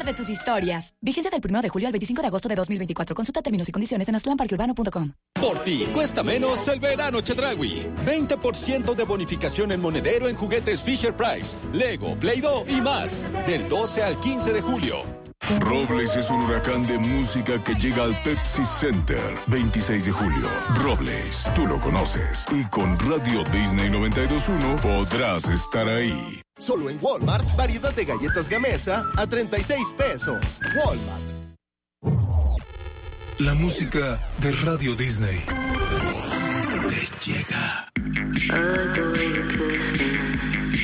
de tus historias. Vigencia del 1 de julio al 25 de agosto de 2024. Consulta términos y condiciones en aztlanparqueurbano.com. Por ti cuesta menos el verano Chedraui. 20% de bonificación en monedero en juguetes Fisher Price, Lego, Play-Doh y más. Del 12 al 15 de julio. Robles es un huracán de música que llega al Pepsi Center. 26 de julio. Robles, tú lo conoces. Y con Radio Disney 92.1 podrás estar ahí. Solo en Walmart, variedad de galletas Gamesa a 36 pesos. Walmart. La música de Radio Disney te llega.